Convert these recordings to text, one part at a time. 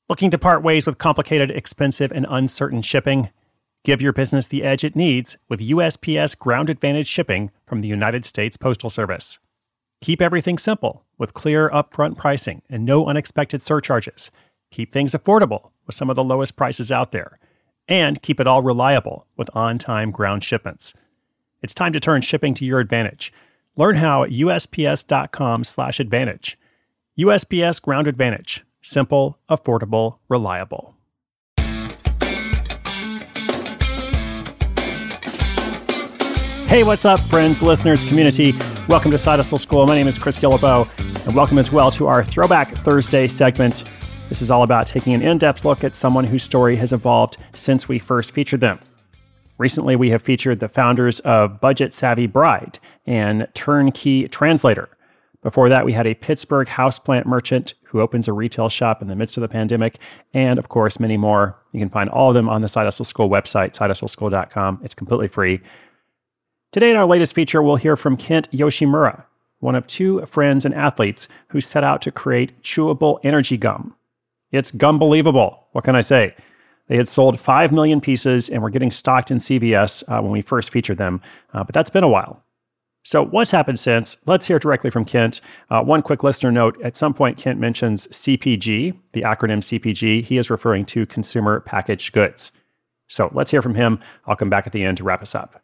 Looking to part ways with complicated, expensive, and uncertain shipping? Give your business the edge it needs with USPS Ground Advantage shipping from the United States Postal Service. Keep everything simple with clear upfront pricing and no unexpected surcharges. Keep things affordable with some of the lowest prices out there. And keep it all reliable with on-time ground shipments. It's time to turn shipping to your advantage. Learn how at USPS.com/advantage. USPS Ground Advantage. Simple, affordable, reliable. Hey, what's up, friends, listeners, community? Welcome to Side Hustle School. My name is Chris Guillebeau, and welcome as well to our Throwback Thursday segment. This is all about taking an in-depth look at someone whose story has evolved since we first featured them. Recently, we have featured the founders of Budget Savvy Bride and Turnkey Translator. Before that, we had a Pittsburgh houseplant merchant who opens a retail shop in the midst of the pandemic, and of course, many more. You can find all of them on the Side Hustle School website, sidehustleschool.com. It's completely free. Today in our latest feature, we'll hear from Kent Yoshimura, one of two friends and athletes who set out to create chewable energy gum. It's gum-believable. What can I say? They had sold 5 million pieces and were getting stocked in CVS when we first featured them, but that's been a while. So what's happened since? Let's hear directly from Kent. One quick listener note, at some point Kent mentions CPG, the acronym CPG. He is referring to consumer packaged goods. So let's hear from him. I'll come back at the end to wrap us up.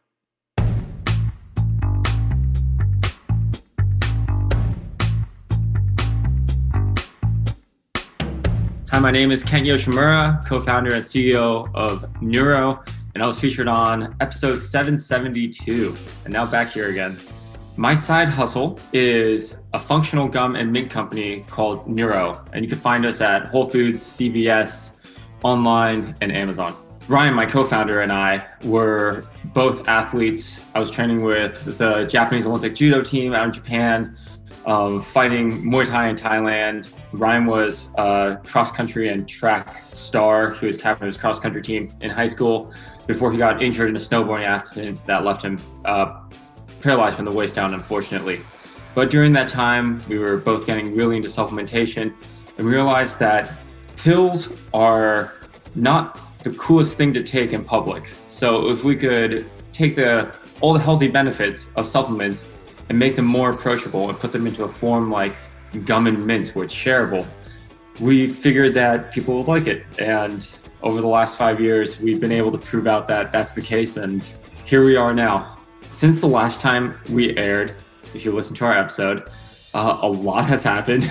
Hi, my name is Kent Yoshimura, co-founder and CEO of Neuro, and I was featured on episode 772, and now back here again. My side hustle is a functional gum and mint company called Neuro, and you can find us at Whole Foods, CVS, online, and Amazon. Ryan, my co-founder, and I were both athletes. I was training with the Japanese Olympic judo team out in Japan, fighting Muay Thai in Thailand. Ryan was a cross-country and track star. He was captain of his cross-country team in high school before he got injured in a snowboarding accident that left him paralyzed from the waist down, unfortunately. But during that time, we were both getting really into supplementation and realized that pills are not the coolest thing to take in public. So if we could take all the healthy benefits of supplements and make them more approachable and put them into a form like gum and mint, where it's shareable, we figured that people would like it. And over the last 5 years, we've been able to prove out that that's the case. And here we are now. Since the last time we aired, if you listen to our episode, a lot has happened.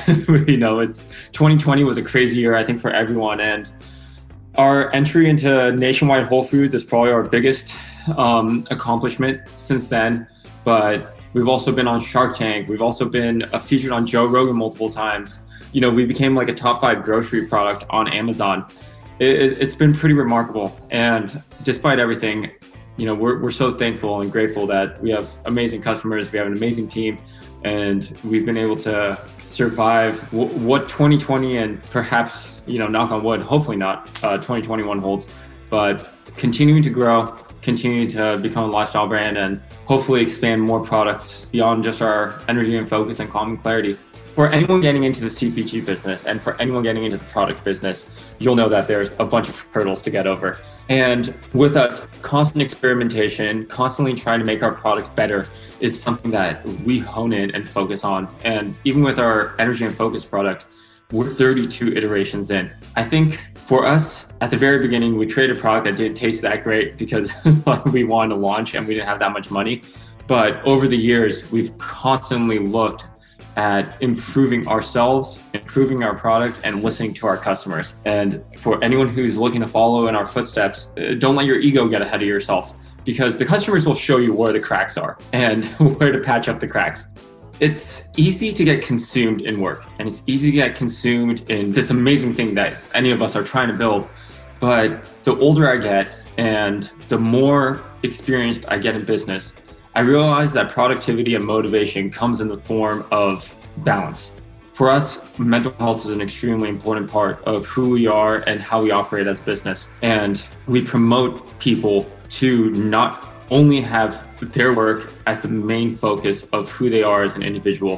2020 was a crazy year, I think, for everyone. And our entry into nationwide Whole Foods is probably our biggest accomplishment since then. But we've also been on Shark Tank. We've also been featured on Joe Rogan multiple times. We became like a top 5 grocery product on Amazon. It's been pretty remarkable. And despite everything, we're so thankful and grateful that we have amazing customers. We have an amazing team, and we've been able to survive what 2020 and perhaps, knock on wood, hopefully not 2021 holds, but continuing to grow, continuing to become a lifestyle brand, and hopefully expand more products beyond just our energy and focus and calm and clarity. For anyone getting into the CPG business and for anyone getting into the product business, you'll know that there's a bunch of hurdles to get over. And with us, constant experimentation, constantly trying to make our product better is something that we hone in and focus on. And even with our energy and focus product, we're 32 iterations in. I think for us, at the very beginning, we created a product that didn't taste that great because we wanted to launch and we didn't have that much money. But over the years, we've constantly looked at improving ourselves, improving our product, and listening to our customers. And for anyone who's looking to follow in our footsteps, don't let your ego get ahead of yourself, because the customers will show you where the cracks are and where to patch up the cracks. It's easy to get consumed in work, and it's easy to get consumed in this amazing thing that any of us are trying to build. But the older I get and the more experienced I get in business, I realize that productivity and motivation comes in the form of balance. For us, mental health is an extremely important part of who we are and how we operate as business. And we promote people to not only have their work as the main focus of who they are as an individual,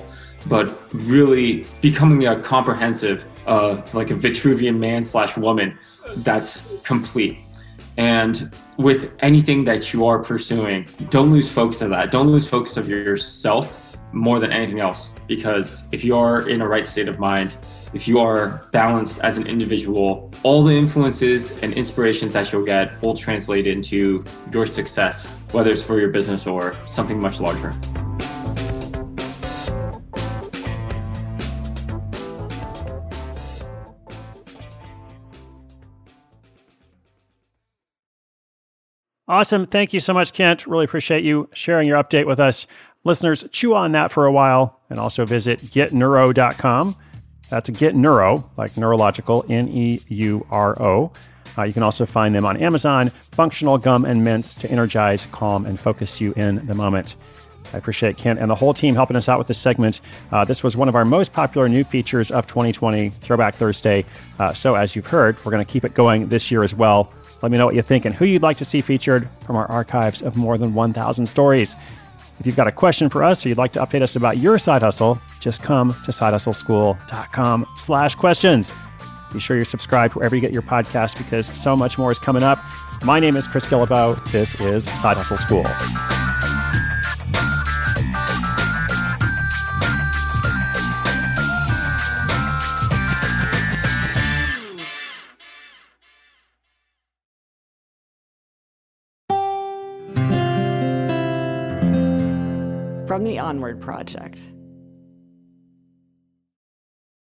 but really becoming a comprehensive, like a Vitruvian man / woman that's complete. And with anything that you are pursuing, don't lose focus of that. Don't lose focus of yourself more than anything else. Because if you are in a right state of mind, if you are balanced as an individual, all the influences and inspirations that you'll get will translate into your success, whether it's for your business or something much larger. Awesome. Thank you so much, Kent. Really appreciate you sharing your update with us. Listeners, chew on that for a while and also visit getneuro.com. That's Get Neuro, like neurological, Neuro. You can also find them on Amazon, functional gum and mints to energize, calm, and focus you in the moment. I appreciate Kent and the whole team helping us out with this segment. This was one of our most popular new features of 2020, Throwback Thursday. So as you've heard, we're going to keep it going this year as well. Let me know what you think and who you'd like to see featured from our archives of more than 1,000 stories. If you've got a question for us or you'd like to update us about your side hustle, just come to sidehustleschool.com/questions. Be sure you're subscribed wherever you get your podcasts because so much more is coming up. My name is Chris Guillebeau. This is Side Hustle School. From the Onward Project.